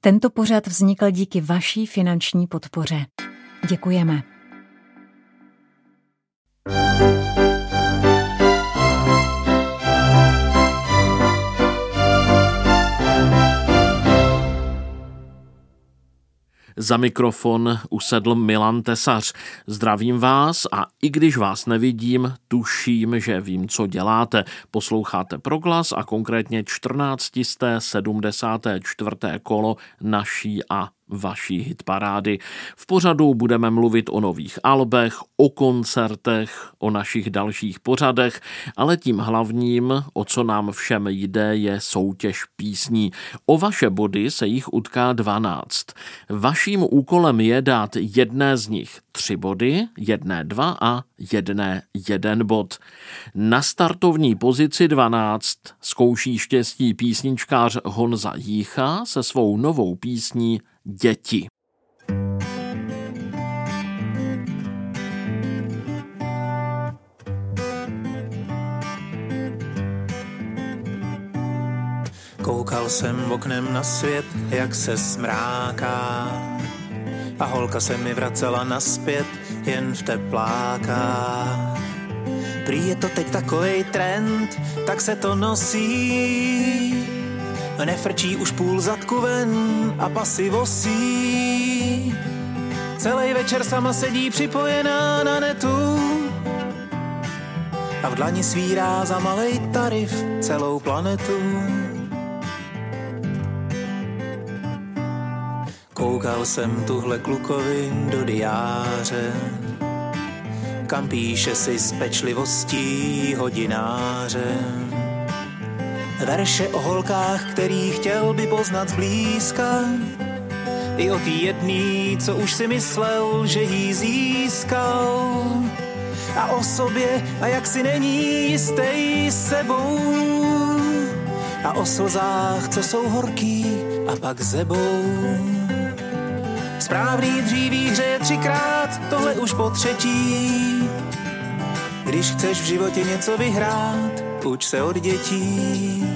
Tento pořad vznikl díky vaší finanční podpoře. Děkujeme. Za mikrofon usedl Milan Tesař. Zdravím vás a i když vás nevidím, tuším, že vím, co děláte. Posloucháte Proglas a konkrétně 1474. kolo naší a vaší hitparády. V pořadu budeme mluvit o nových albech, o koncertech, o našich dalších pořadech, ale tím hlavním, o co nám všem jde, je soutěž písní. O vaše body se jich utká 12. Vaším úkolem je dát jedné z nich 3 body, jedné 2 a jedné 1 bod. Na startovní pozici 12 zkouší štěstí písničkář Honza Jícha se svou novou písní Děti. Koukal jsem oknem na svět, jak se smráká, a holka se mi vracela naspět jen v teplákách. Prý je to teď takovej trend, tak se to nosí. Nefrčí už půl zadku ven a pasy vosí. Celý večer sama sedí připojená na netu a v dlani svírá za malej tarif celou planetu. Koukal jsem tuhle klukovi do diáře, kam píše si s pečlivostí hodináře. Verše o holkách, který chtěl by poznat zblízka, i o tý jedný, co už si myslel, že jí získal. A o sobě, a jak si není jistý sebou. A o slzách, co jsou horký a pak zebou. Správný dříví hřeje 3krát, tohle už po 3. Když chceš v životě něco vyhrát, uč se od dětí.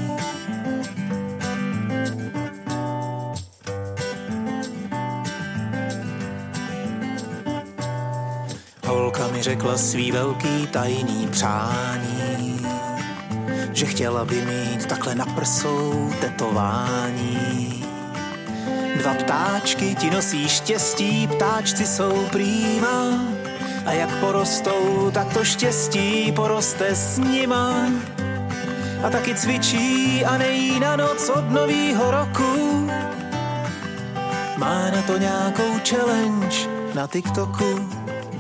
Holka mi řekla svý velký tajný přání, že chtěla by mít takhle na prsou tetování. 2 ptáčky ti nosí štěstí, ptáčci jsou prýma, a jak porostou, tak to štěstí poroste s nima. A taky cvičí a nejí na noc od novýho roku. Má na to nějakou challenge na TikToku.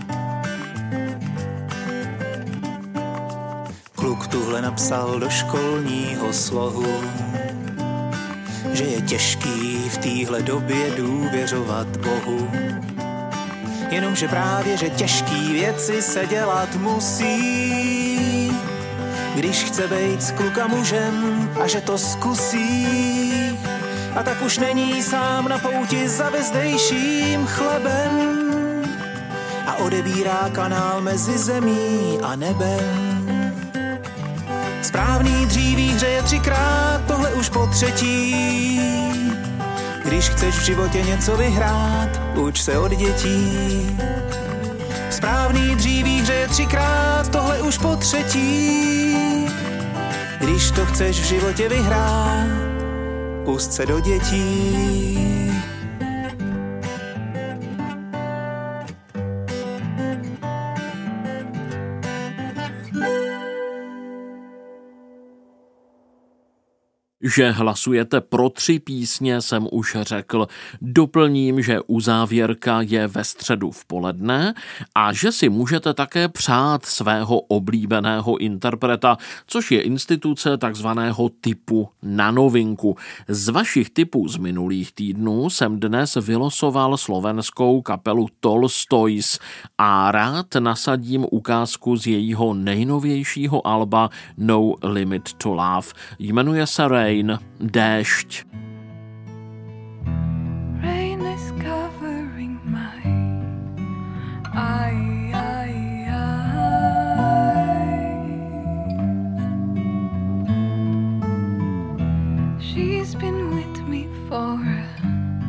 Kluk tuhle napsal do školního slohu, že je těžký v téhle době důvěřovat Bohu. Jenomže právě, že těžký věci se dělat musí, když chce bejt s kluka mužem a že to zkusí. A tak už není sám na pouti za vezdejším chlebem a odebírá kanál mezi zemí a nebem. Správný dříví hřeje 3krát, tohle už po 3. Když chceš v životě něco vyhrát, uč se od dětí. Správný dříví hřeje 3krát, tohle už po 3. Když to chceš v životě vyhrát, pust se do dětí. Že hlasujete pro 3 písně, jsem už řekl. Doplním, že uzávěrka je ve středu v poledne a že si můžete také přát svého oblíbeného interpreta, což je instituce takzvaného typu na novinku. Z vašich typů z minulých týdnů jsem dnes vylosoval slovenskou kapelu Tolstoys a rád nasadím ukázku z jejího nejnovějšího alba No Limit to Love. Jmenuje se Rain, déšť. Rain is covering my eyes. She's been with me for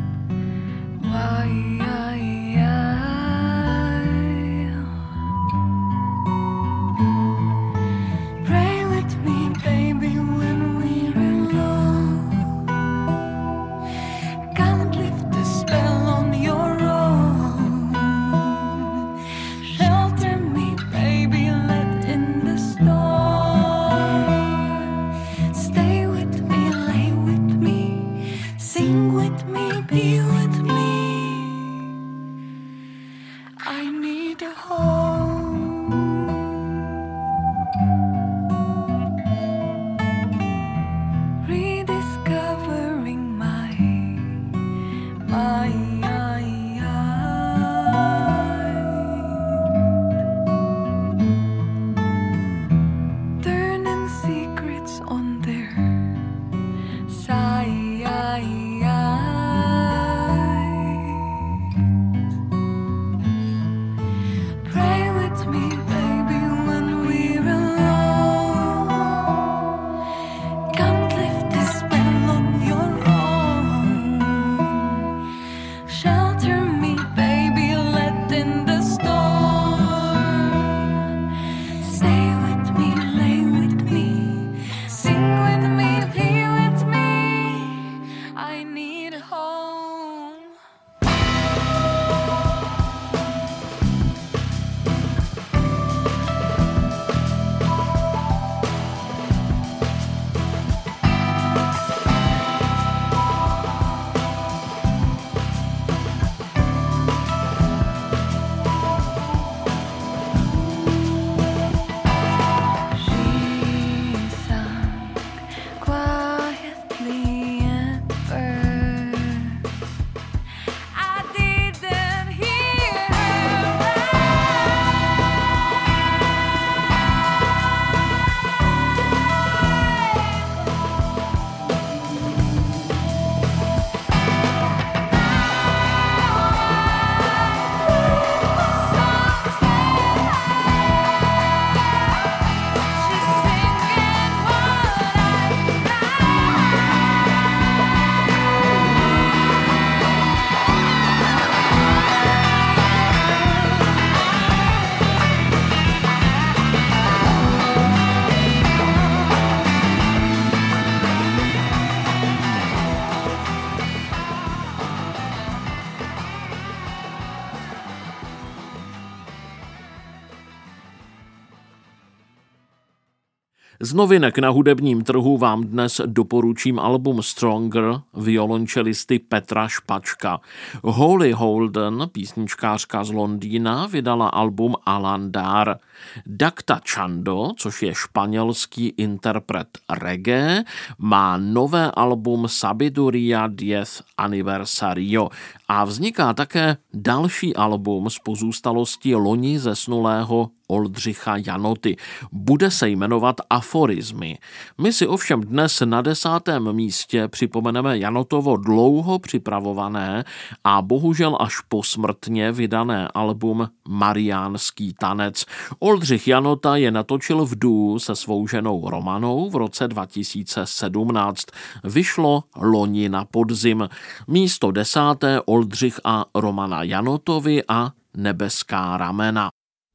be with me. I need a home. Rediscovering my turning secrets on their side. Pray with me, baby, when we're alone. Can't lift this spell on your own. Shelter me, baby, let in the storm. Stay with me, lay with me, sing with me, be with me. I need a home. She sung quietly at first. I didn't hear her. She's singing what Z novinek na hudebním trhu vám dnes doporučím album Stronger violončelisty Petra Špačka. Holly Holden, písničkářka z Londýna, vydala album Alandar. Dakta Chando, což je španělský interpret reggae, má nové album Sabiduría 10 Aniversario a vzniká také další album z pozůstalosti loni zesnulého Oldřicha Janoty. Bude se jmenovat Aforizmy. My si ovšem dnes na 10. místě připomeneme Janotovo dlouho připravované a bohužel až posmrtně vydané album Mariánský tanec. Oldřich Janota je natočil v duu se svou ženou Romanou v roce 2017. Vyšlo loni na podzim. Místo 10. Oldřich a Romana Janotovi a Nebeská ramena.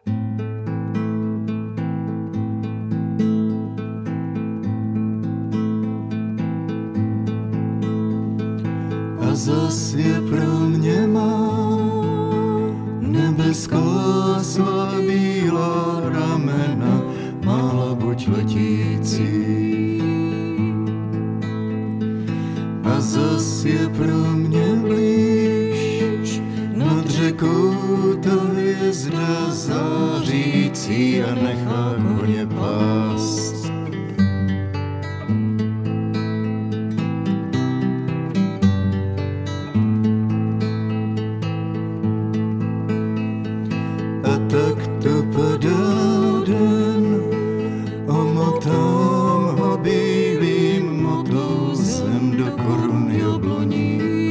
A zas je pro mě má nebeská bílá ramena, mála buď letící. A zas je pro mě blíž nad řekou ta hvězda zářící a nechá koně pást. Tak to padá den, omotám ho bílým motouzem do korun jabloní.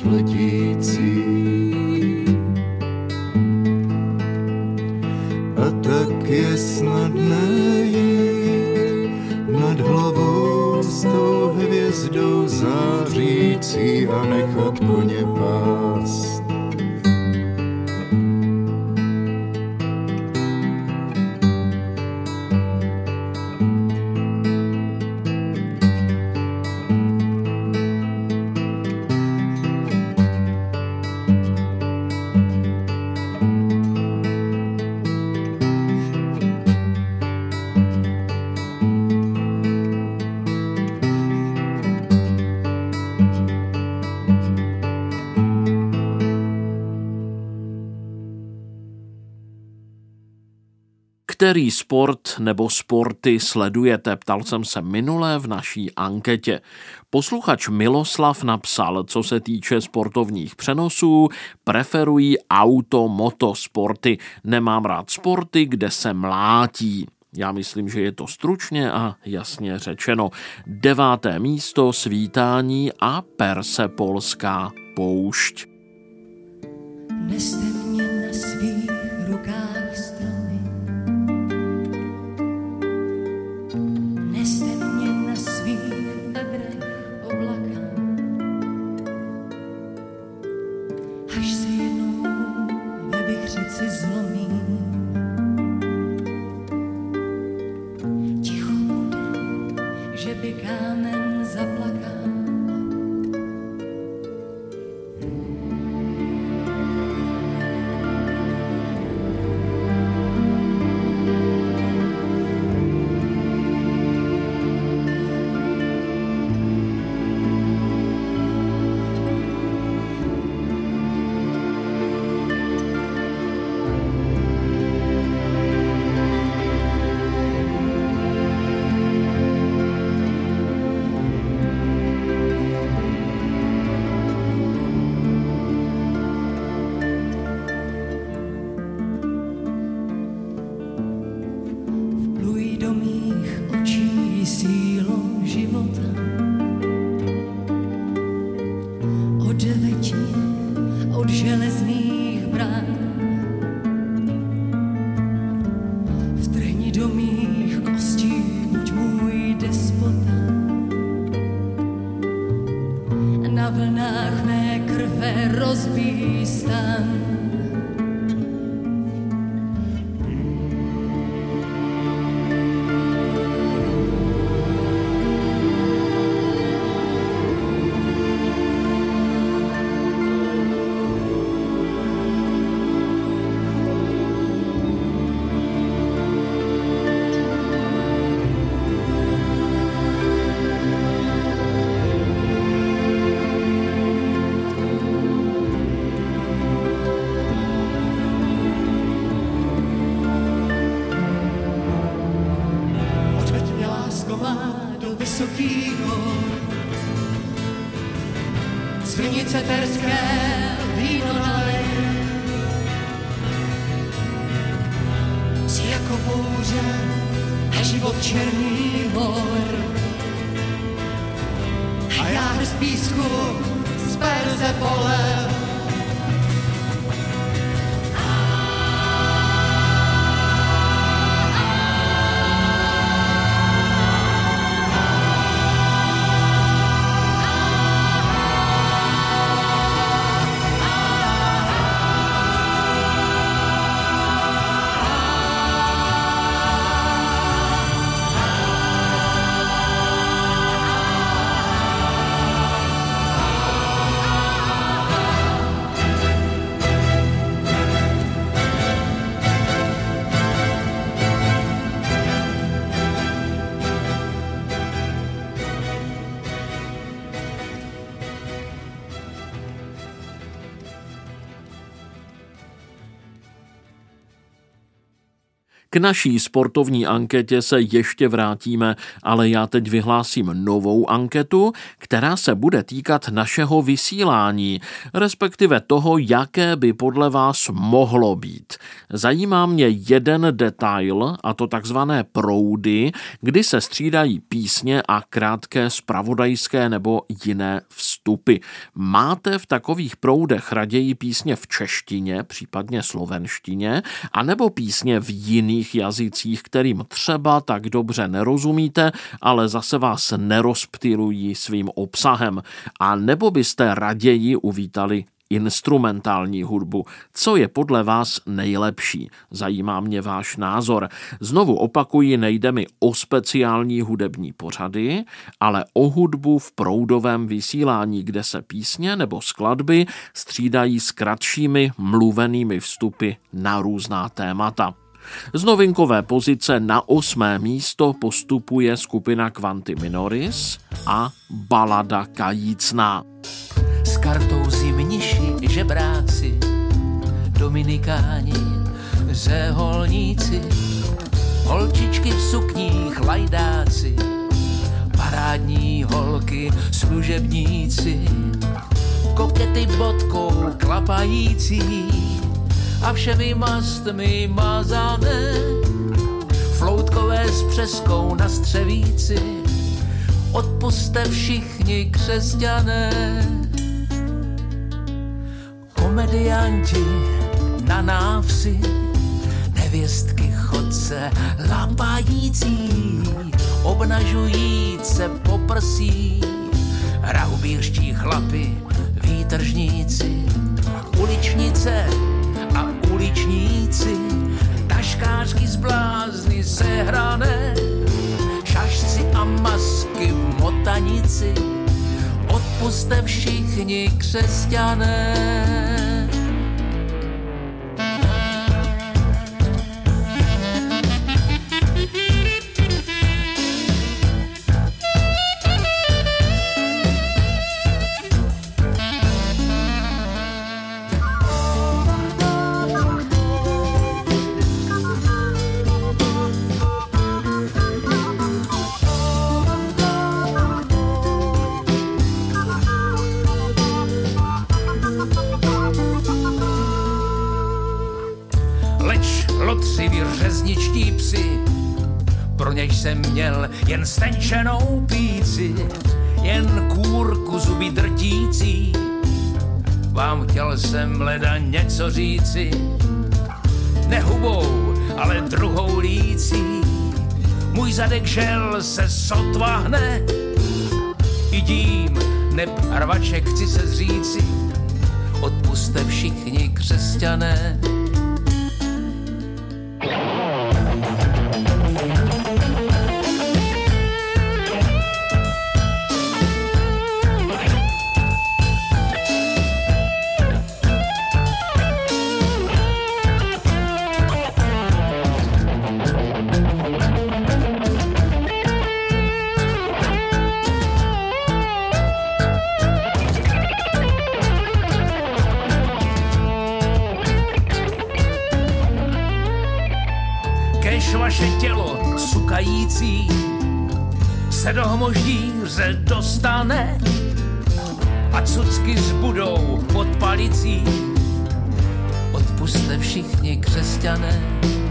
křídlech letící. A tak je snadné jít nad hlavou s tou hvězdou zářící a nechat koně pást. Který sport nebo sporty sledujete, ptal jsem se minule v naší anketě. Posluchač Miloslav napsal, co se týče sportovních přenosů, preferují motosporty. Nemám rád sporty, kde se mlátí. Já myslím, že je to stručně a jasně řečeno. 9. místo svítání a persepolská poušť. Neste mě na svých rukách stromy, neste mě na svých bedrech oblaka, až se jednou ve vichřici zlomí. Ticho bude, že by kámen zaplakal. K naší sportovní anketě se ještě vrátíme, ale já teď vyhlásím novou anketu, která se bude týkat našeho vysílání, respektive toho, jaké by podle vás mohlo být. Zajímá mě jeden detail, a to takzvané proudy, kdy se střídají písně a krátké zpravodajské nebo jiné vstupy. Máte v takových proudech raději písně v češtině, případně slovenštině, anebo písně v jiných jazycích, kterým třeba tak dobře nerozumíte, ale zase vás nerozptylují svým obsahem, a nebo byste raději uvítali instrumentální hudbu? Co je podle vás nejlepší? Zajímá mě váš názor. Znovu opakuji, nejde mi o speciální hudební pořady, ale o hudbu v proudovém vysílání, kde se písně nebo skladby střídají s kratšími mluvenými vstupy na různá témata. Z novinkové pozice na 8. místo postupuje skupina Quanti Minoris a balada Kajícná. S kartou zimniši, žebráci, dominikáni, řeholníci, holčičky v sukních, lajdáci, parádní holky, služebníci, kokety bodkou klapající a všemi mastmi mazané, floutkové s přeskou na střevíci, odpusťte všichni křesťané. Komedianti na návsi, nevěstky chodce lapající, obnažujíce poprsí, rahubírští chlapi, výtržníci, uličnice a uličníci, taškářky z blázny sehrané, šašci a masky v motanici, odpusťte všichni křesťané. Řezničtí psi, pro něž jsem měl jen stenčenou píci, jen kůrku zuby drtící. Vám chtěl jsem leda něco říci, ne hubou, ale druhou lící. Můj zadek žel se sotva hne, i tím neb rvaček chci se zříci, odpusťte všichni křesťané. Vaše tělo sukající se do hmoždíře dostane a cucky zbudou pod palicí, odpusťte všichni křesťané.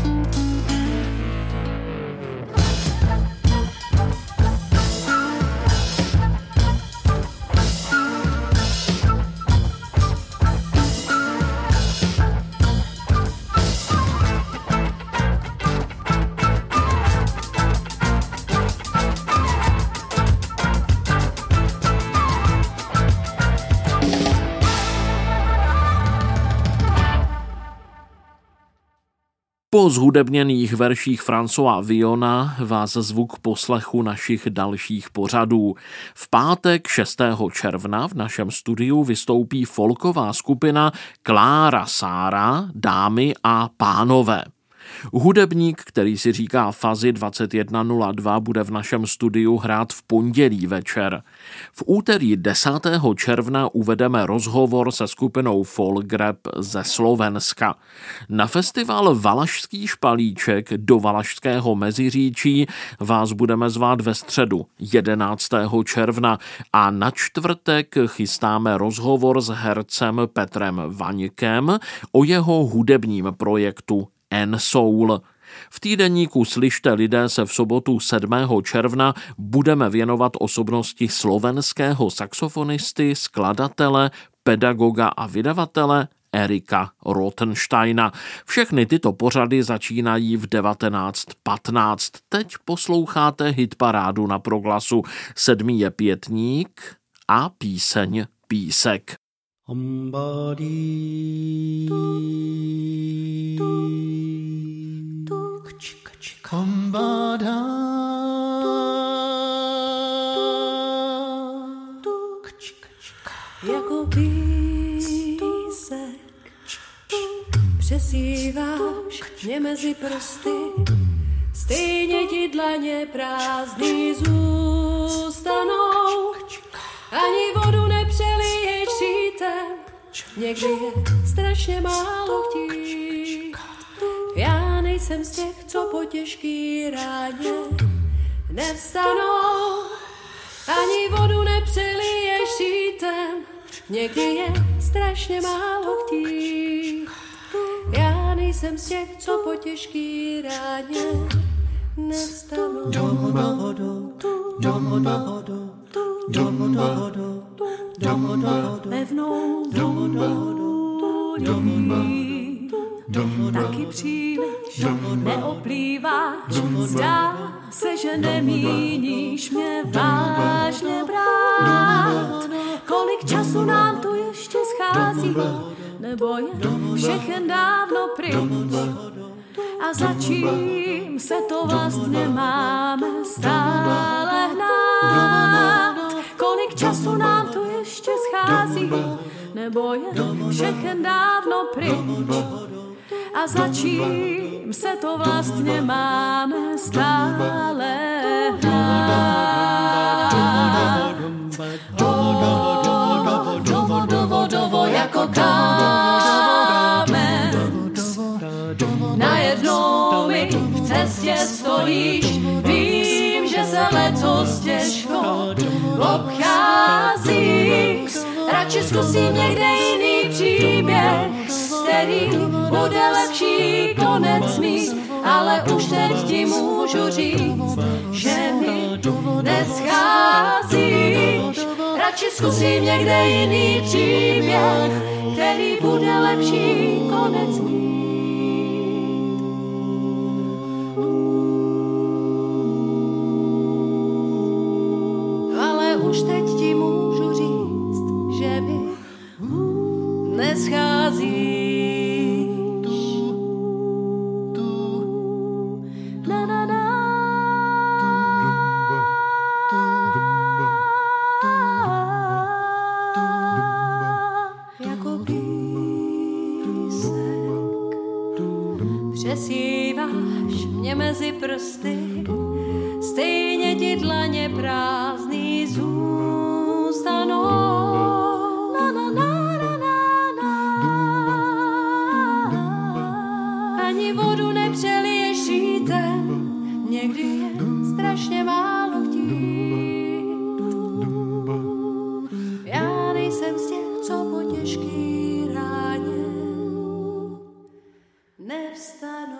Po zhudebněných verších Françoise Villona vás zvu k poslechu našich dalších pořadů. V pátek 6. června v našem studiu vystoupí folková skupina Klára Sára, dámy a pánové. Hudebník, který si říká Fazi 2102, bude v našem studiu hrát v pondělí večer. V úterý 10. června uvedeme rozhovor se skupinou Folgrab ze Slovenska. Na festival Valašský špalíček do Valašského Meziříčí vás budeme zvát ve středu 11. června a na čtvrtek chystáme rozhovor s hercem Petrem Vaňkem o jeho hudebním projektu N-Soul. V týdeníku Slyšte lidé se v sobotu 7. června budeme věnovat osobnosti slovenského saxofonisty, skladatele, pedagoga a vydavatele Erika Rothensteina. Všechny tyto pořady začínají v 19:15. Teď posloucháte hitparádu na Proglasu. 7. je Pětník a píseň Písek. Jako písek přesíváš mě mezi prsty, stejně ti dlaně prázdný zůstanou, ani vodu nepřeliješ sítem, někdy je strašně málo chtít. Já nejsem z těch, co po těžký ráně nevstanou, ani vodu nepřeliješ sítem, někdy je strašně málo chtít. Já nejsem z těch, co po těžký ráně nevstanou. Pevnou vůní taky příliš neoplýváš, zdá se, že nemíníš mě vážně brát. Kolik času nám tu ještě schází, nebo je všechen dávno pryč? A za čím se to vlastně máme stále hnát? Kolik času nám tu ještě schází, nebo je všechen dávno pryč? A za čím se to vlastně máme stále hnát? Dovo jako kámen, najednou mi v cestě stojíš, vím, že se letos těžko obcházíš. Radši zkusím někde jiný příběh, který bude lepší konec mít, ale už teď ti můžu říct, že mi nescházíš. Radši zkusím někde jiný příběh, který bude lepší konec mít. Ale už teď ti můžu říct, že mi nescházíš. Přesíváš mě mezi prsty, stejně ti dlaně prázdný zůstanou. Ani vodu nepřeliješ sítem, někdy je strašně málo chtít. Já nejsem z těch, co po těžký ráně nevstanou.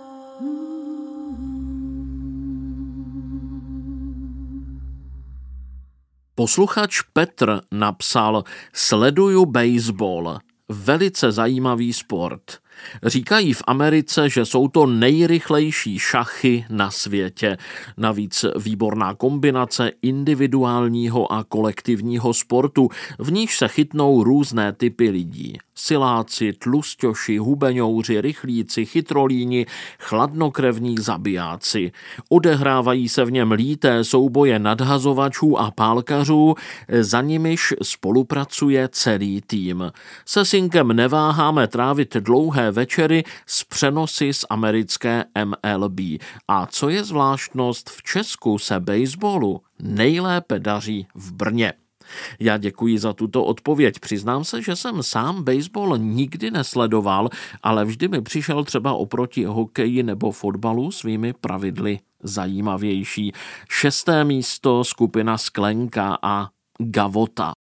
Posluchač Petr napsal: Sleduju baseball. Velice zajímavý sport. Říkají v Americe, že jsou to nejrychlejší šachy na světě. Navíc výborná kombinace individuálního a kolektivního sportu, v níž se chytnou různé typy lidí. Siláci, tlusťoši, hubeňouři, rychlíci, chytrolíni, chladnokrevní zabijáci. Odehrávají se v něm líté souboje nadhazovačů a pálkařů, za nimiž spolupracuje celý tým. Se synkem neváháme trávit dlouhé sobotní večery s přenosy z americké MLB. A co je zvláštnost, v Česku se baseballu nejlépe daří v Brně. Já děkuji za tuto odpověď. Přiznám se, že jsem sám baseball nikdy nesledoval, ale vždy mi přišel třeba oproti hokeji nebo fotbalu svými pravidly zajímavější. 6. místo skupina Sklenka a Gavota.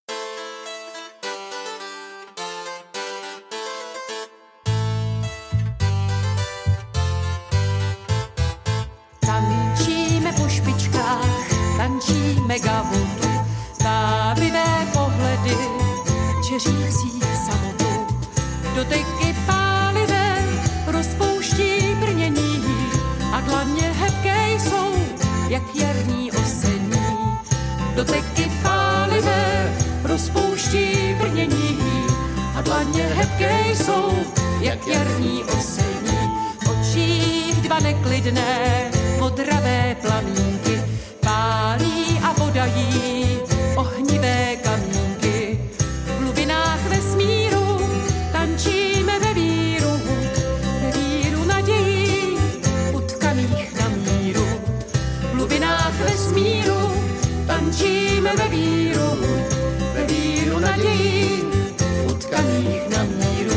Tančíme po špičkách, tančíme Gavotu, vábivé pohledy, čeřící samotu. Doteky pálivé rozpouští brnění a dlaně hebké jsou, jak jarní osení. Doteky pálivé rozpouští brnění a dlaně hebké jsou, jak jarní osení. V očích dva neklidné, modravé plamínky pálí a podají ohnivé kamínky. V hlubinách vesmíru tančíme ve víru nadějí, utkaných na míru. V hlubinách vesmíru tančíme ve víru nadějí, utkaných na míru.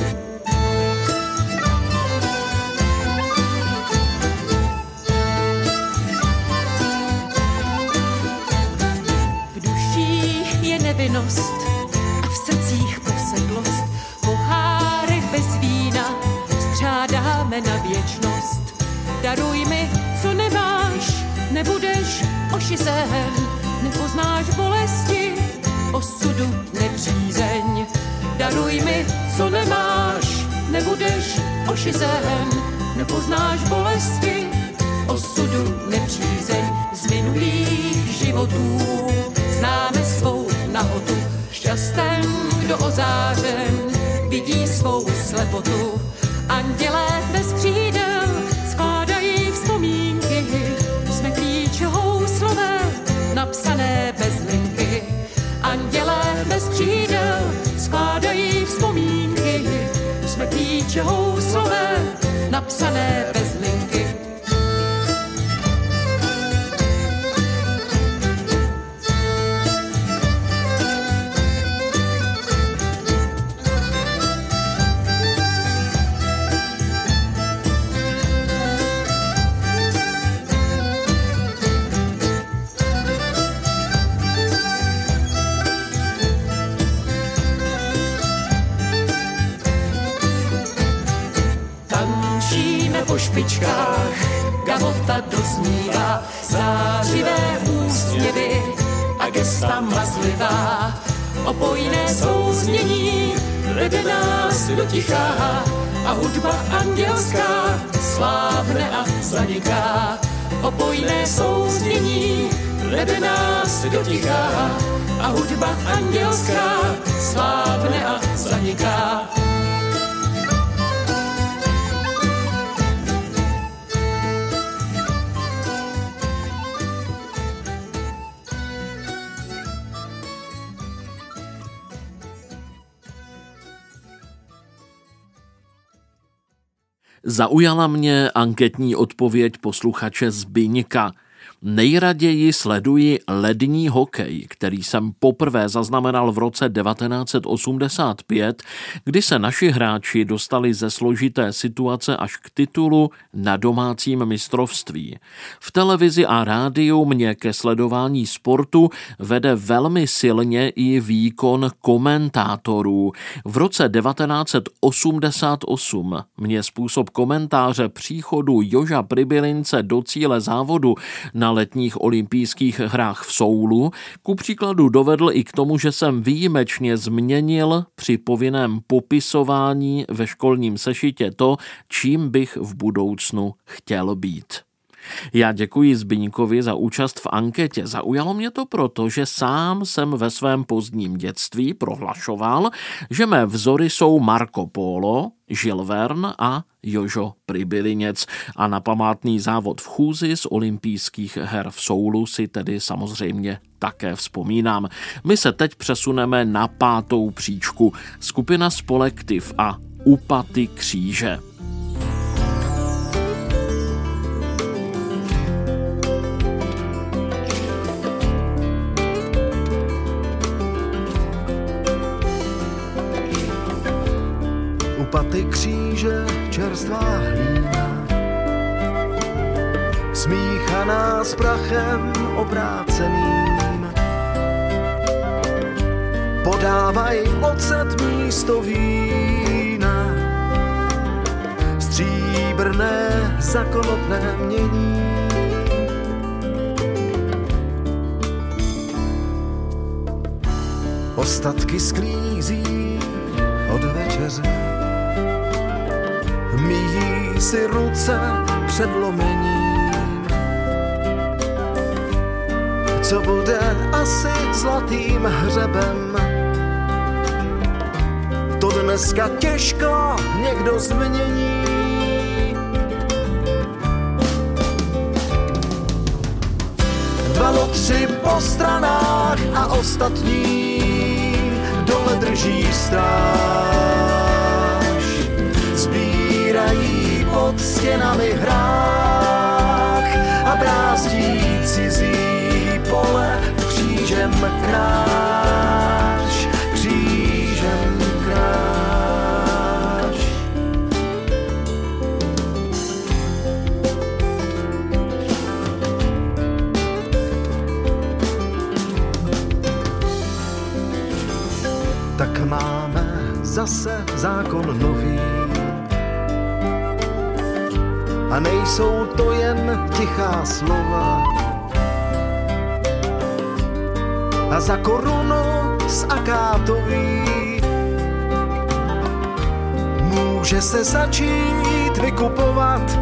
Nevinnost a v srdcích posedlost, pohárek bez vína střádáme na věčnost. Daruj mi, co nemáš, nebudeš ošizen, nepoznáš bolesti, osudu nepřízeň. Daruj mi, co nemáš, nebudeš ošizen, nepoznáš bolesti, osudu nepřízeň. Z minulých životů známe svou nahotu, šťastem, kdo ozářen vidí svou slepotu. Andělé bez křídel skládají vzpomínky, jsme klíče houslové, napsané bez linky. Andělé bez křídel skládají vzpomínky, jsme klíče houslové, napsané bez linky. Po špičkách Gavota doznívá, zářivé úsměvy a gesta mazlivá. Opojné souznění vede nás do ticha a hudba andělská slábne a zaniká. Opojné souznění vede nás do ticha a hudba andělská slábne a zaniká. Zaujala mě anketní odpověď posluchače Zbyňka. Nejraději sleduji lední hokej, který jsem poprvé zaznamenal v roce 1985, kdy se naši hráči dostali ze složité situace až k titulu na domácím mistrovství. V televizi a rádiu mě ke sledování sportu vede velmi silně i výkon komentátorů. V roce 1988 mě způsob komentáře příchodu Joža Pribylince do cíle závodu na letních olympijských hrách v Soulu ku příkladu dovedl i k tomu, že jsem výjimečně změnil při povinném popisování ve školním sešitě to, čím bych v budoucnu chtěl být. Já děkuji Zbyňkovi za účast v anketě. Zaujalo mě to proto, že sám jsem ve svém pozdním dětství prohlašoval, že mé vzory jsou Marco Polo, Jules Verne a Jožo Pribylinec a na památný závod v chůzi z olympijských her v Soulu si tedy samozřejmě také vzpomínám. My se teď přesuneme na 5. příčku. Skupina Spolektiv a U paty kříže. U paty kříže čerstvá hlína, smíchaná s prachem obráceným. Podávaj ocet místo vína, stříbrné zakonopné mění. Ostatky sklízí od večeře, míjí si ruce před lomením. Co bude asi zlatým hřebem, to dneska těžko někdo změní. Dva lotři po stranách a ostatní dole drží stráž. Sbírají pod stěnami hrách a brázdí cizí pole křížem kráž, křížem kráž. Tak máme zase zákon nový a nejsou to jen tichá slova. A za korunu z akátový může se začít vykupovat.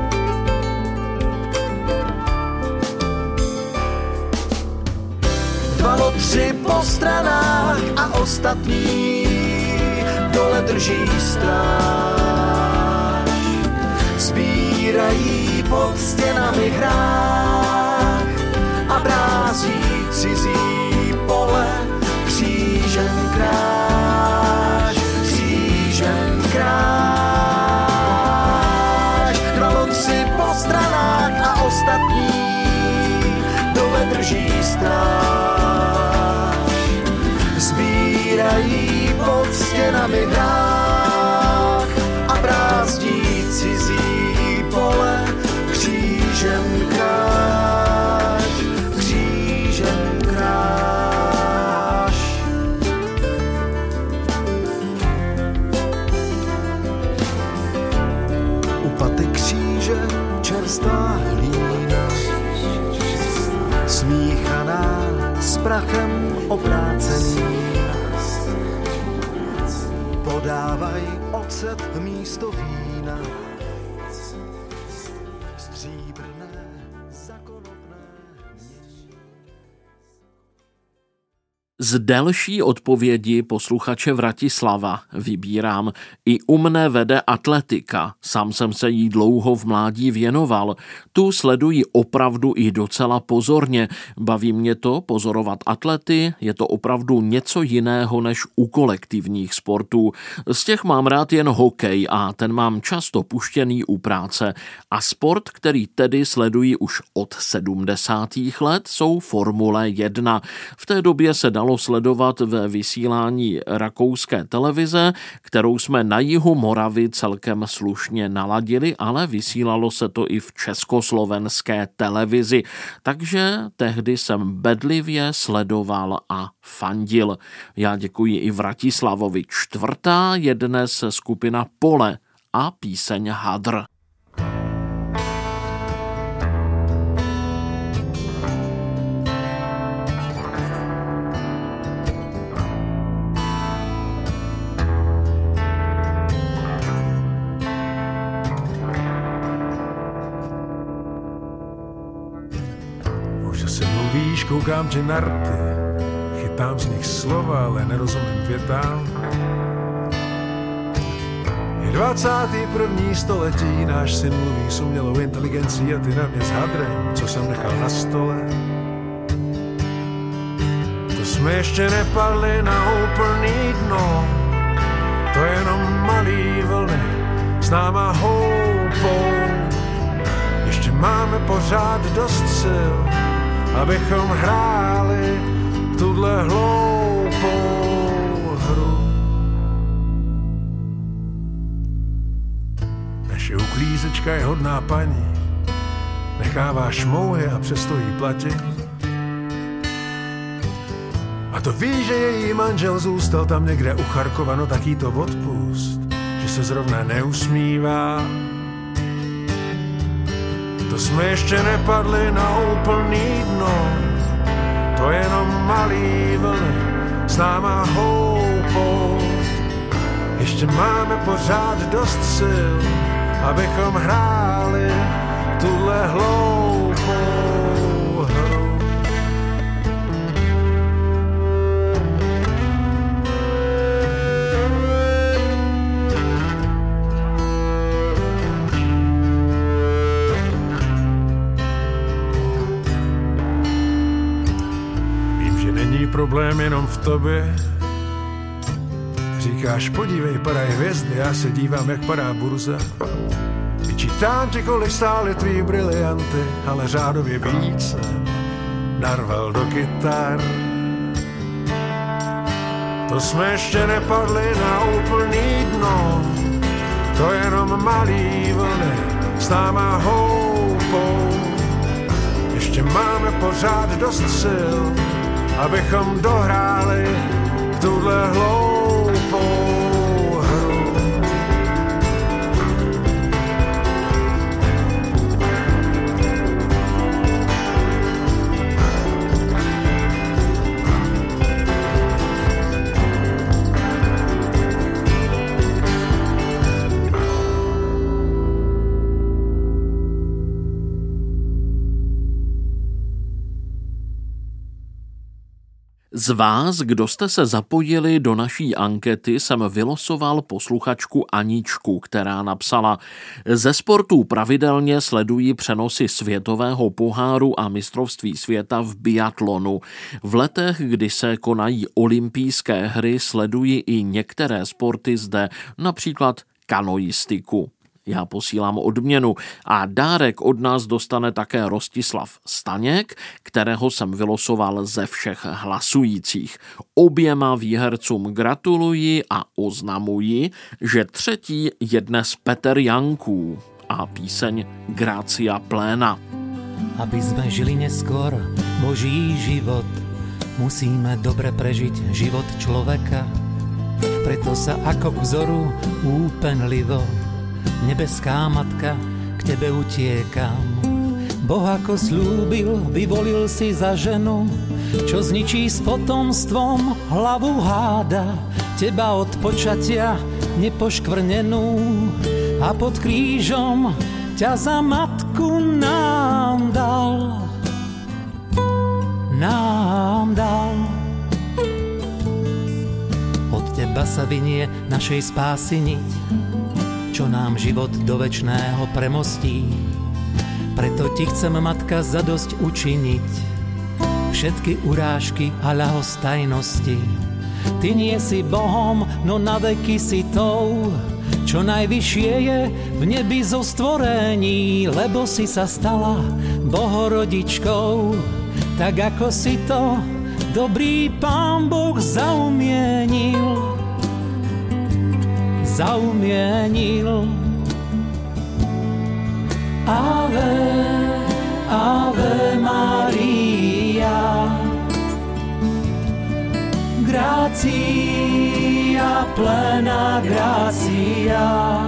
Dva lotři po stranách a ostatní dole drží stráž. Sbírají pod stěnami hrách a brází cizí pole křížem kráž, křížem kráž. Dva lotři po stranách a ostatní dole drží stráž. Sbírají pod stěnami hrách a brázdí cizí pole křížem kráž, křížem kráž. U paty kříže čerstvá hlína, smíchaná s prachem obrácený. Podávaj ocet místo vína, stříbrné zakonopné mění. Z delší odpovědi posluchače Vratislava vybírám: I u mne vede atletika, sám jsem se jí dlouho v mládí věnoval, tu sleduji opravdu i docela pozorně, baví mě to pozorovat atlety, je to opravdu něco jiného než u kolektivních sportů. Z těch mám rád jen hokej a ten mám často puštěný u práce. A sport, který tedy sleduji už od 70. let, jsou Formule 1. V té době se dalo sledovat ve vysílání rakouské televize, kterou jsme na jihu Moravy celkem slušně naladili, ale vysílalo se to i v československé televizi, takže tehdy jsem bedlivě sledoval a fandil. Já děkuji i Vratislavovi. Čtvrtá je dnes skupina Pole a píseň Hadr. Koukám ti na rty, chytám z nich slova, ale nerozumím větám. Je 21. století, náš syn mluví s umělou inteligencí a ty na mě s hadrem, co jsem nechal na stole. To jsme ještě nepadli na úplný dno, to je jenom malý vlny s náma houpou. Ještě máme pořád dost sil, abychom hráli tuhle hloupou hru. Naše uklízečka je hodná paní, nechává šmouhy a přesto jí platí. A to ví, že její manžel zůstal tam někde u Charkova, no tak jí to odpust, že se zrovna neusmívá. To jsme ještě nepadli na úplný dno, to jenom malý vlny s náma houpou. Ještě máme pořád dost sil, abychom hráli tuhle hloupou hru. Vím, že není problém jenom v tobě. Říkáš, podívej, padají hvězdy, já se dívám, jak padá burza. Vyčítám ti, kolik stály tvý brilianty, ale řádově více narval do kytar. To jsme ještě nepadli na úplný dno, to jenom malý vlny s náma houpou. Ještě máme pořád dost sil, abychom dohráli tuhle hloupou hru. Z vás, kdo jste se zapojili do naší ankety, jsem vylosoval posluchačku Aničku, která napsala: ze sportů pravidelně sledují přenosy světového poháru a mistrovství světa v biatlonu. V letech, kdy se konají olympijské hry, sledují i některé sporty zde, například kanoistiku. Já posílám odměnu a dárek od nás dostane také Rostislav Staněk, kterého jsem vylosoval ze všech hlasujících. Oběma výhercům gratuluji a oznamuji, že třetí je dnes Petr Janků a píseň Grácia pléna. Aby sme žili neskôr Boží život, musíme dobre prežiť život človeka. Preto sa ako k vzoru úpenlivo, nebeská matka, k tebe utiekam. Boh ako slúbil, vyvolil si za ženu, čo zničí s potomstvom hlavu háda. Teba od počatia nepoškvrnenú a pod krížom ťa za matku nám dal. Nám dal. Od teba sa vynie našej spásy niť, čo nám život do večného premostí. Preto ti chcem, matka, zadosť učiniť všetky urážky a ľahostajnosti. Ty nie si Bohom, no na veky si tou, čo najvyššie je v nebi zo stvorení, lebo si sa stala Bohorodičkou, tak ako si to dobrý Pán Boh zaumienil. Ave, Ave Maria, Grácia plena, Grácia.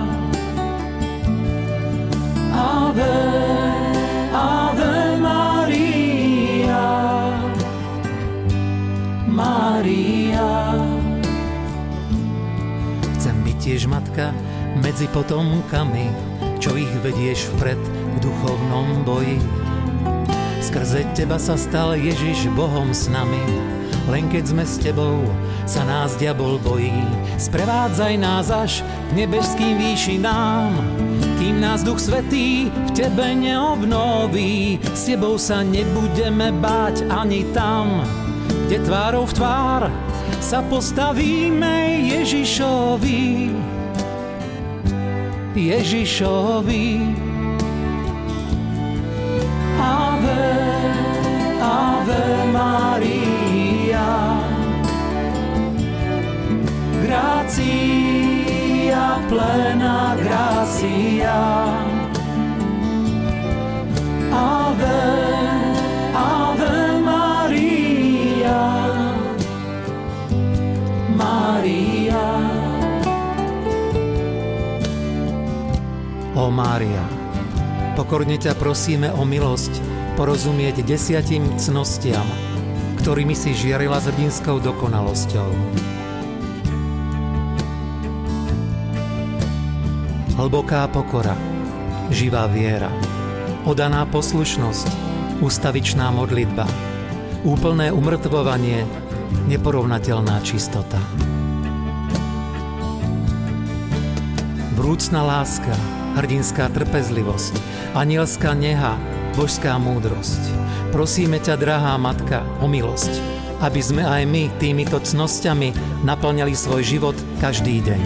Ave, Ave Maria, Maria. Chcem byť tiež matka medzi potomkami, čo ich vedieš vpred v duchovnom boji. Skrze teba sa stal Ježiš Bohom s nami, len keď sme s tebou, sa nás diabol bojí. Sprevádzaj nás až k nebeským výšinám, kým nás Duch Svätý v tebe neobnoví. S tebou sa nebudeme báť ani tam, kde tvárou v tvár sa postavíme Ježišovi. Ježišovi. Ave, Ave Maria, gratia plena, gratia. Ave, Ave Maria, Maria. Ó Mária, pokorne ťa prosíme o milosť porozumieť 10 cnostiam, ktorými si žiarila s hrdinskou dokonalosťou. Hlboká pokora, živá viera, oddaná poslušnosť, ustavičná modlitba, úplné umrtvovanie, neporovnateľná čistota. Vrúcna láska, hrdinská trpezlivosť, anielská neha, božská múdrosť. Prosíme ťa, drahá Matka, o milosť, aby sme aj my týmito cnosťami naplňali svoj život každý deň.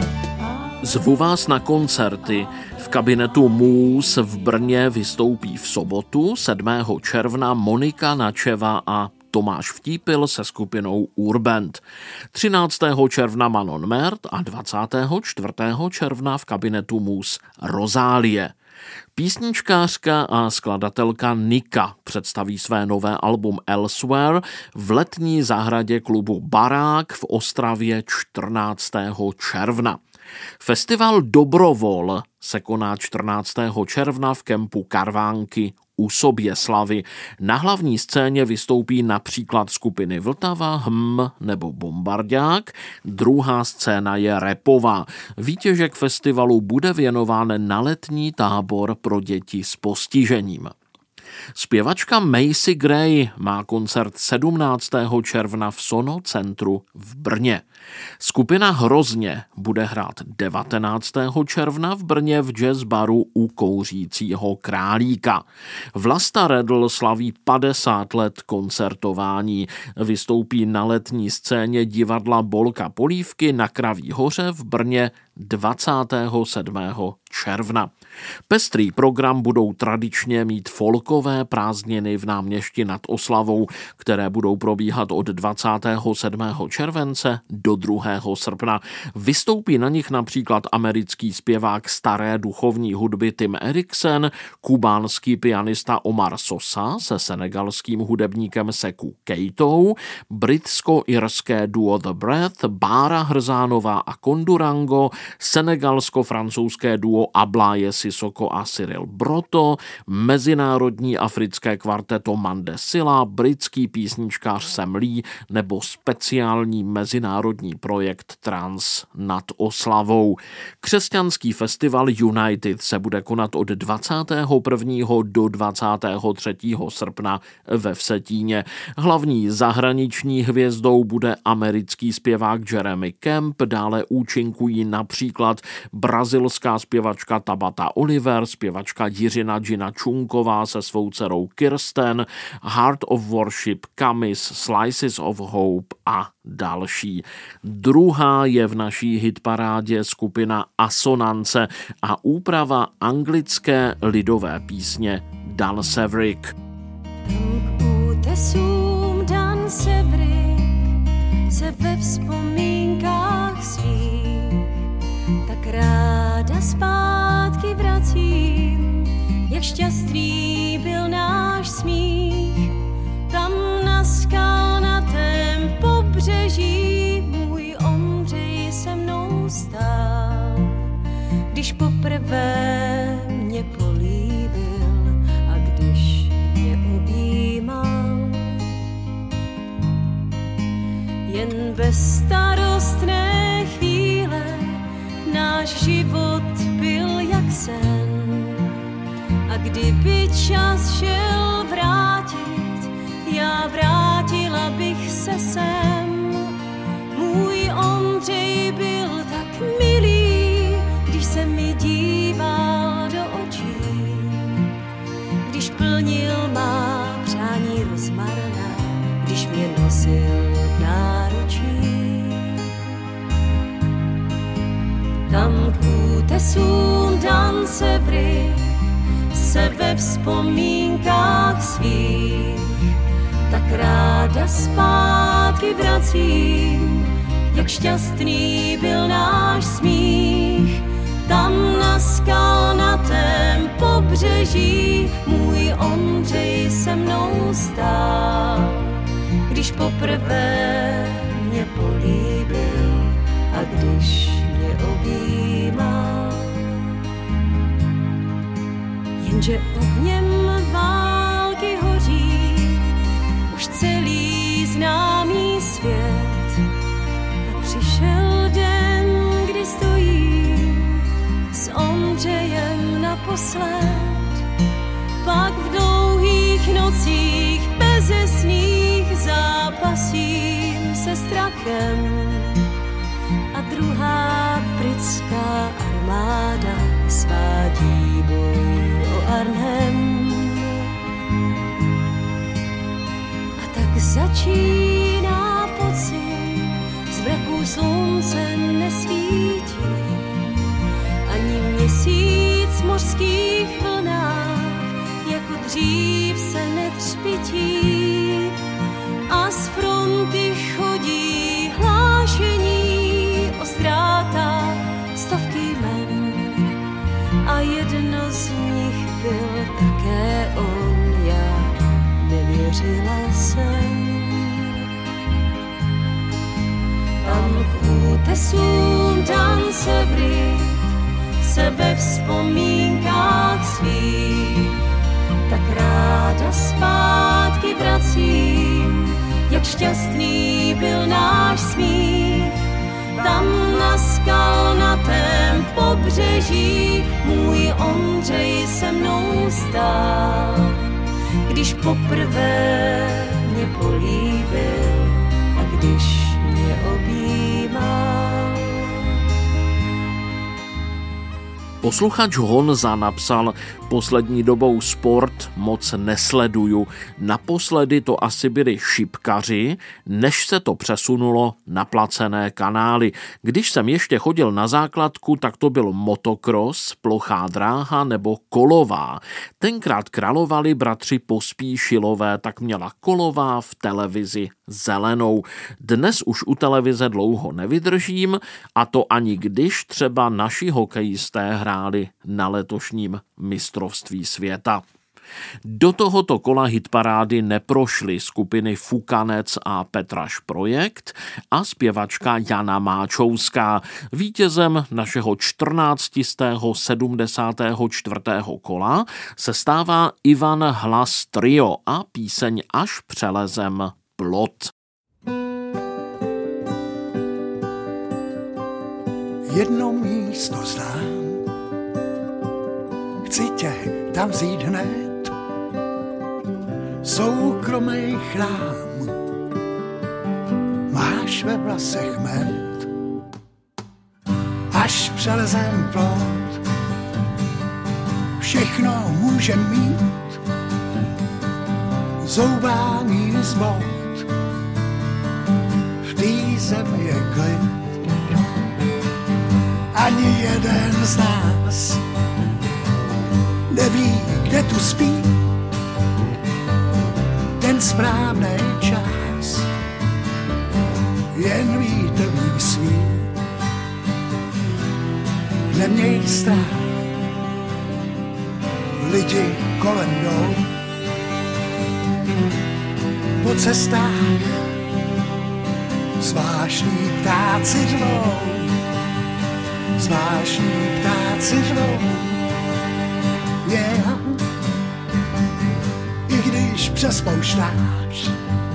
Zvu vás na koncerty. V kabinetu Mus v Brně vystoupí v sobotu 7. června Monika Načeva a Tomáš Vtípil se skupinou Urband. 13. června Manon Mert a 24. června v kabinetu Mus Rozálie. Písničkářka a skladatelka Nika představí své nové album Elsewhere v letní zahradě klubu Barák v Ostravě 14. června. Festival Dobrovol se koná 14. června v kempu Karvánky u Soběslavy. Na hlavní scéně vystoupí například skupiny Vltava, nebo Bombardák. Druhá scéna je rapová. Výtěžek festivalu bude věnován na letní tábor pro děti s postižením. Zpěvačka Macy Gray má koncert 17. června v Sono centru v Brně. Skupina Hrozně bude hrát 19. června v Brně v jazz baru u Kouřícího králíka. Vlasta Redl slaví 50 let koncertování. Vystoupí na letní scéně divadla Bolka Polívky na Kraví hoře v Brně 27. června. Pestrý program budou tradičně mít folkové prázdniny v Náměšti nad Oslavou, které budou probíhat od 27. července do 2. srpna. Vystoupí na nich například americký zpěvák staré duchovní hudby Tim Eriksen, kubánský pianista Omar Sosa se senegalským hudebníkem Sekou Keitou, britsko-irské duo The Breath, Bára Hrzánová a Kondurango, senegalsko-francouzské duo Ablaye Sissoko a Cyril Broto, mezinárodní africké kvarteto Mande Silla, britský písničkář Sam Lee nebo speciální mezinárodní projekt Trans nad Oslavou. Křesťanský festival United se bude konat od 21. do 23. srpna ve Vsetíně. Hlavní zahraniční hvězdou bude americký zpěvák Jeremy Camp, dále účinkují například brazilská zpěvačka Tabata Oliver, zpěvačka Jiřina Gina Čunková se svou dcerou Kirsten, Heart of Worship, Kamis, Slices of Hope a další. Druhá je v naší hitparádě skupina Asonance a úprava anglické lidové písně Dan Severick. Dan Severick se ve vzpomínkách svých tak ráda zpátky vracím, jak šťastný byl náš smích. Tam na skalnatém pobřeží můj Ondřej se mnou stál, když poprvé mě políbil a když mě objímal. Jen bezstarostné chvíle náš život byl jak sen. A kdyby čas šel vrátit, já vrátila bych se sem. Můj Ondřej byl tak milý, když se mi díval do očí, když plnil má přání rozmarná, když mě nosil v náručí. Tam k útesům dan se vrych, se ve vzpomínkách svých tak ráda zpátky vracím, jak šťastný byl náš smích. Tam na skalnatém pobřeží můj Ondřej se mnou stál, když poprvé mě políbil a když mě objímal. Jenže ohněm války hoří už celý známý svět a přišel den, kdy stojím s Ondřejem naposled. Pak v dlouhých nocích bezesných zápasím se strachem a druhá britská armáda svádí boj o Arnhem. A tak začíná podzim, z mraků slunce nesvítí, ani měsíc v mořských vlnách jako dřív se netřpití. A z fronty chodí hlášení o ztrátách stovky men a jedno z nich byl také on, já nevěřila jsem. Tam k útesům dan se vrych, se ve vzpomínkách svých tak ráda zpátky vracím, jak šťastný byl náš smích. Tam na skalnatém pobřeží můj Ondřej se mnou stál, když poprvé mě políbil a když mě objímal. Posluchač Honza napsal: poslední dobou sport moc nesleduju. Naposledy to asi byli šipkaři, než se to přesunulo na placené kanály. Když jsem ještě chodil na základku, tak to byl motokros, plochá dráha nebo kolová. Tenkrát královali bratři Pospíšilové, tak měla kolová v televizi zelenou. Dnes už u televize dlouho nevydržím, a to ani když třeba naši hokejisté hráli na letošním mistrovství světa. Do tohoto kola hitparády neprošly skupiny Fukanec a Petraš Projekt a zpěvačka Jana Máčouská. Vítězem našeho 1474. kola se stává Ivan Hlas Trio a píseň Až přelezem plot. Jedno místo znám, chci tě tam vzít hned, soukromý chrám, máš ve vlasech med. Až přelezem plot, všechno můžem mít, zoubání zbot, v té zemi je klid. Ani jeden z nás neví, kde tu spí ten správný čas, jen vítr ví svý. Neměj strach, lidi kolem jdou, po cestách zvláštní ptáci řvou, zvláštní ptáci řvou. Yeah. I když přes pouštář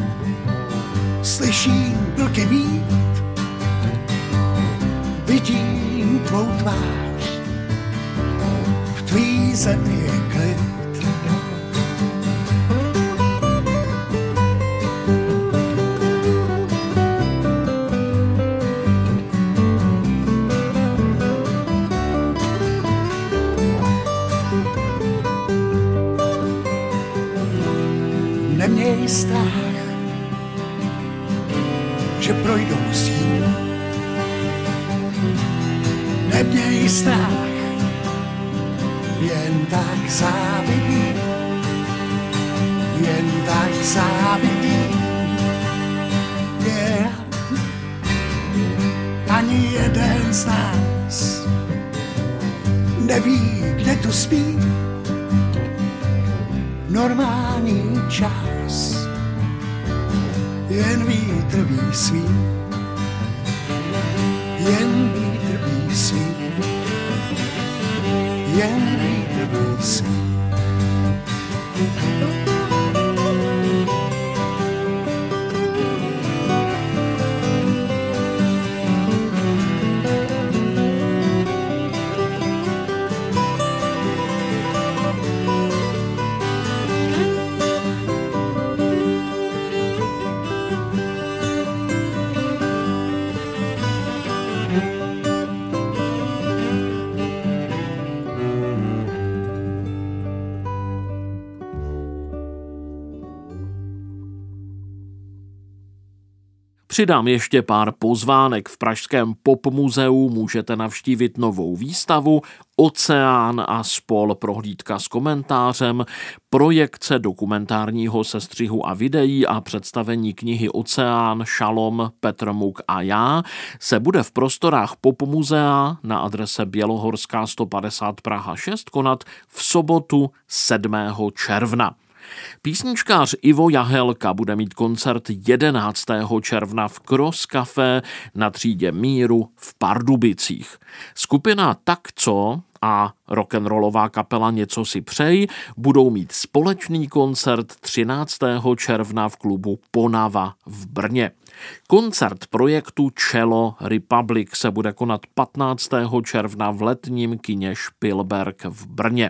slyším vlky vít, vidím tvou tvář, v tvý zemi je klid. Neměj strach, že projdou stín, neměj strach, jen tak závidí, jen tak závidí. Yeah. Ani jeden z nás neví, kde tu spí normální čas, jen vítr ví svý, jen vítr ví svý, jen vítr ví svý. Přidám ještě pár pozvánek. V pražském Popmuzeu můžete navštívit novou výstavu Oceán a spol, prohlídka s komentářem, projekce dokumentárního sestřihu a videí a představení knihy Oceán, Šalom, Petr Muk a já se bude v prostorách Popmuzea na adrese Bělohorská 150 Praha 6 konat v sobotu 7. června. Písničkář Ivo Jahelka bude mít koncert 11. června v Cross Café na třídě Míru v Pardubicích. Skupina Tak co a rock'n'rollová kapela Něco si přej budou mít společný koncert 13. června v klubu Ponava v Brně. Koncert projektu Cello Republic se bude konat 15. června v letním kině Špilberk v Brně.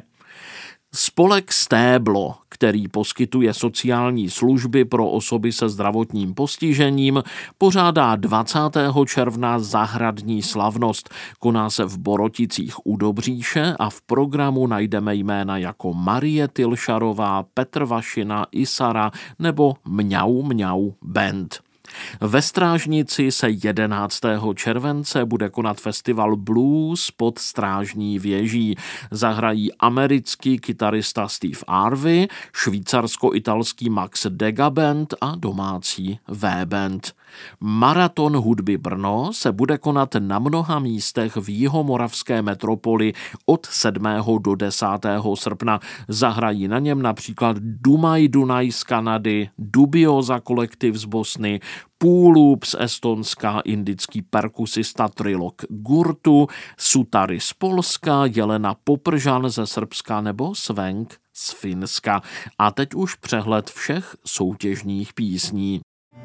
Spolek Stéblo, který poskytuje sociální služby pro osoby se zdravotním postižením, pořádá 20. června zahradní slavnost. Koná se v Boroticích u Dobříše a v programu najdeme jména jako Marie Tilšarová, Petr Vašina, Isara nebo Mňau Mňau Band. Ve Strážnici se 11. července bude konat festival Blues pod Strážní věží. Zahrají americký kytarista Steve Harvey, švýcarsko-italský Max Dega Band a domácí V-Band. Maraton hudby Brno se bude konat na mnoha místech v jihomoravské metropoli od 7. do 10. srpna. Zahrají na něm například Dumaj Dunaj z Kanady, Dubioza kolektiv z Bosny, Půlub z Estonska, indický perkusista Trilok Gurtu, Sutary z Polska, Jelena Popržan ze Srbska nebo Svenk z Finska. A teď už přehled všech soutěžních písní.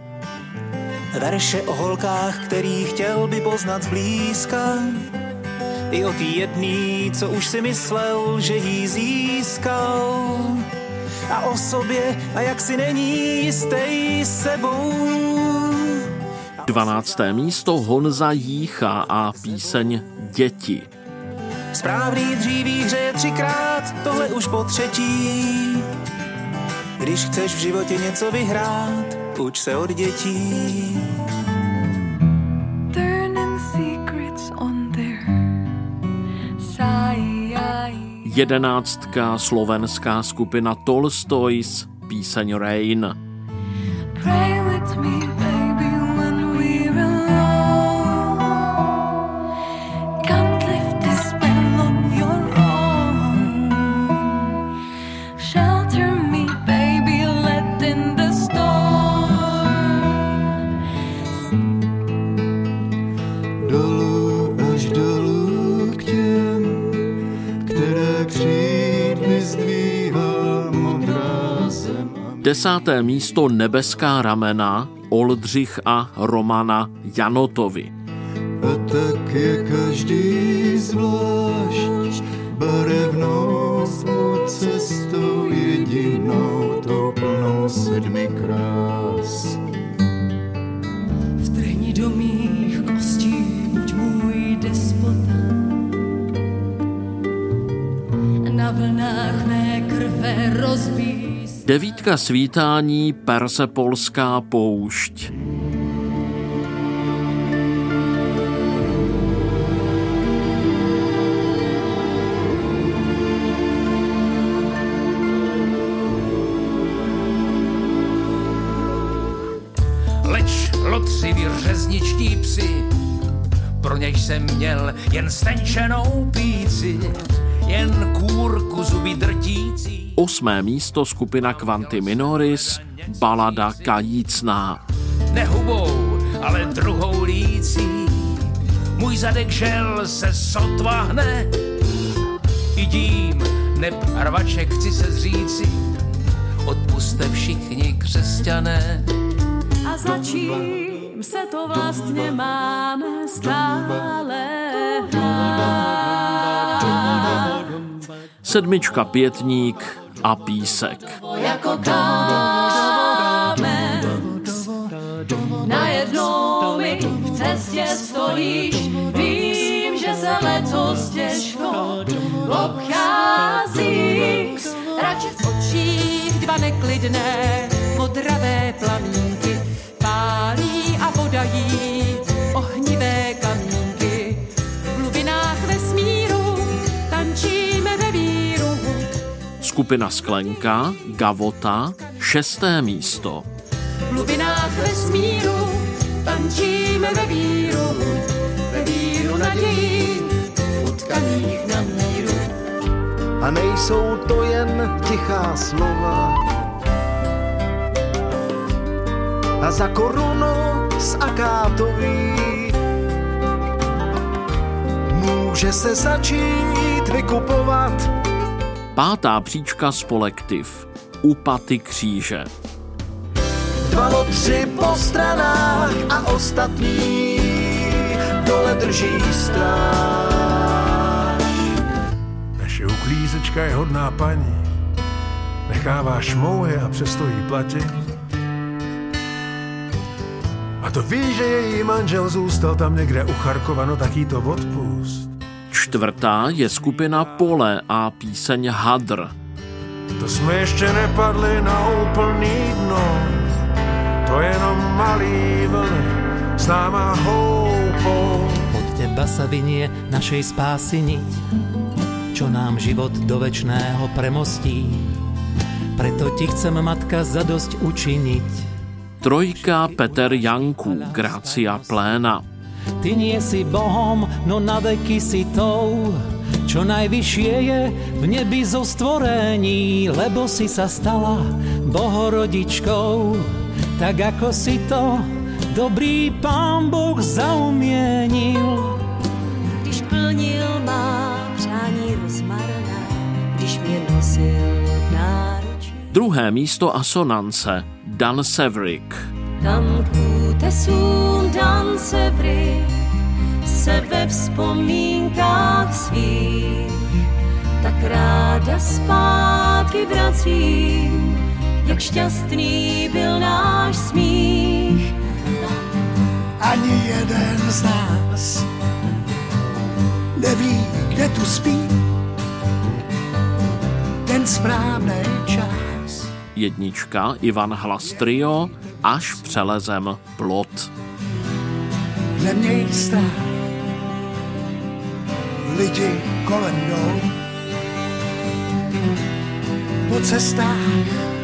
Verše o holkách, který chtěl by poznat zblízka, i o tý jedný, co už si myslel, že jí získal, a o sobě, a jak si není jistý sebou. 12. místo Honza Jícha a píseň Děti. Správný dříví hřeje 3krát, tohle už po 3. Když chceš v životě něco vyhrát, uč se od dětí. 11. slovenská skupina Tolstoys, píseň Rain. Pray with me, baby, when we're alone. Can't lift this spell on your own. Shelter me, baby, let in the storm. Dolů až dolů k těm, které křídly zdvíhá modrá zem. 10. místo Nebeská ramena Oldřich a Romana Janotovi. A tak je každý zvlášť barevnou svou cestou jedinou, tou plnou 7 krás. Vtrhni do mých kostí, buď můj despota. Na vlnách mé krve rozbíj. 9. svítání Persepolská poušť. Rovněž jsem měl jen stenčenou píci, jen kůrku zuby drtící. 8. místo skupina Quanti Minoris, balada Kajícná. Ne hubou, ale druhou lící, můj zadek žel se sotva hne. I tím neb rvaček chci se zříci, odpuste všichni křesťané. A za čím se to vlastně máme stále hrát? 7. Pětník a Písek. Jako kámen, najednou mi v cestě stojíš, vím, že se letos těžko obchází. Radši v očích dva neklidné, modravé plamínky, pálí a podají ohnivé kamínky. V hlubinách vesmíru tančíme ve víru. Skupina Sklenka, Gavota, 6. místo. V hlubinách vesmíru tančíme ve víru nadějí, utkaných na míru. A nejsou to jen tichá slova. A za korunu z akátový může se začít vykupovat. 5. příčka Spolektiv, U paty kříže. 2 lotři po stranách a ostatní dole drží stráž. Naše uklízečka je hodná paní, nechává šmouhy a přesto jí platí. A to ví, že její manžel zůstal tam někde u Charkova, no tak jí to odpust. 4. je skupina Pole a píseň Hadr. To jsme ještě nepadli na úplný dno, to jenom malý vlny s náma houpou. Od teba sa vynie našej spásy niť, čo nám život do večného premostí. Preto ti chcem, matka, zadosť učiniť. 3. Peter Janků, Grácia Pléna. Ty nie si Bohom, no na veky si tou, čo najvyššie je v nebi zo stvorení, lebo si sa stala Bohorodičkou, tak ako si to dobrý Pán Boh zaumienil. Když plnil má přání rozmarná, když mě nosil v náručí. 2. místo Asonance, Dan Severick. Tam kůtesům Dan Severick se ve vzpomínkách svých tak ráda zpátky vracím, jak šťastný byl náš smích. Ani jeden z nás neví, kde tu spí ten správný čas. 1. Ivan Hlas Trio, Až přelezem plot. Neměj strach, lidi kolem jdou po cestách,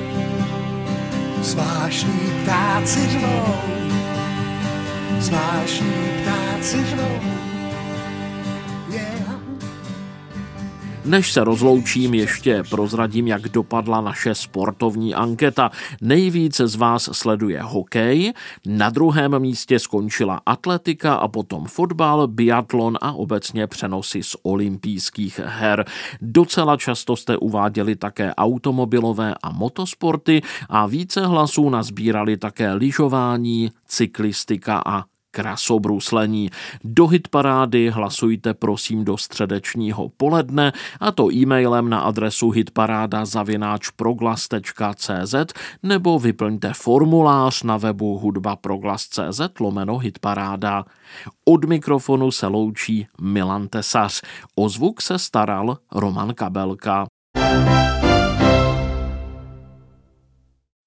zvláštní ptáci řvou, zvláštní ptáci řvou. Yeah. Než se rozloučím, ještě prozradím, jak dopadla naše sportovní anketa. Nejvíce z vás sleduje hokej, na 2. místě skončila atletika a potom fotbal, biatlon a obecně přenosy z olympijských her. Docela často jste uváděli také automobilové a motosporty a více hlasů nazbírali také lyžování, cyklistika a krasobruslení. Do hitparády hlasujte prosím do středečního poledne, a to e-mailem na adresu hitparáda@proglas.cz nebo vyplňte formulář na webu hudbaproglas.cz/hitparáda. Od mikrofonu se loučí Milan Tesař. O zvuk se staral Roman Kabelka.